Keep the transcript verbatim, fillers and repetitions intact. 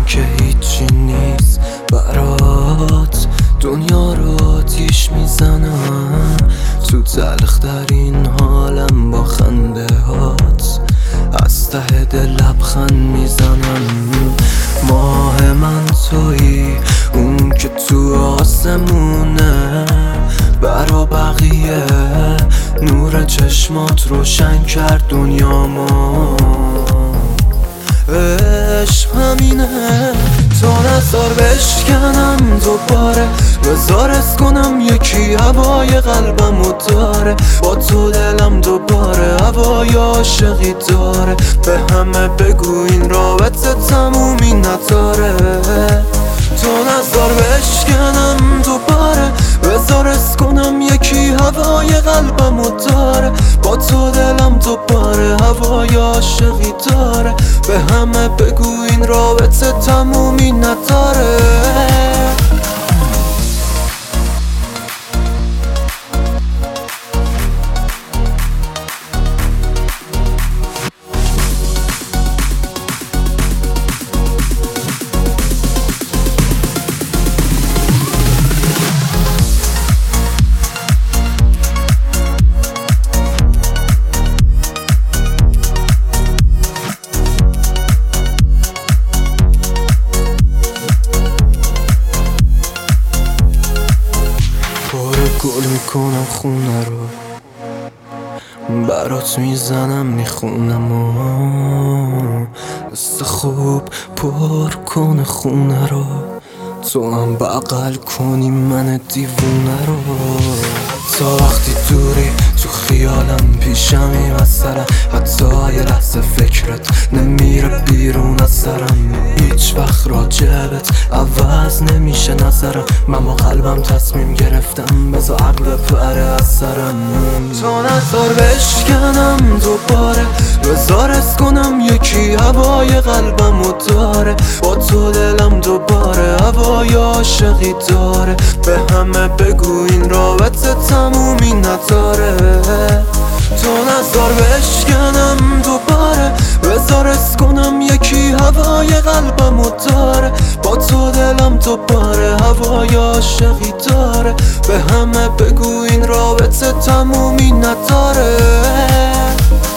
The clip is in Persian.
که هیچی نیست برات، دنیا رو آتیش میزنم تو تلخ در این حالم با خنده هات، از ته دل لبخند میزنم. ماه من تویی، اون که تو آسمونه برا بقیه، نور چشمات روشن کرد دنیامو. عشق همینه، تا نزار بشکنم دوباره، بزار از کنم یکی هوای قلبمو داره، با تو دلم دوباره هوای عاشقی داره، به همه بگو این رابطه تمومی نداره. تو نزار بشکنم دوباره، بزار از کنم یکی هوای قلبمو داره، با تو دلم دوباره هوای عاشقی داره، به همه بگو این رابطه تمومی نداره. گل میکنم خونه رو، برات میزنم میخونم و دست خوب پر کنه خونه رو، تو هم بغل کنی من دیوونه رو. تا وقتی دوری تو خیالم پیشمی مثلا، حتی یه لحظه فکرت نمیره بیرون از سرم، هیچ وقت راجبت عوض نمیشه نظرم، من با قلبم تصمیم گرفتم بذار عقل بپره از سرم. تو نزار بشکنم دوباره، بزار از کنم یکی هوای قلبمو داره، با تو دلم دوباره هوای عاشقی داره، به همه بگو این رابطه تمومی نداره. تو نزار بشکنم دوباره، بزار از کنم یکی هوای قلبمو داره، با تو دلم دوباره هوای عاشقی داره، به همه بگو این رابطه تمومی نداره.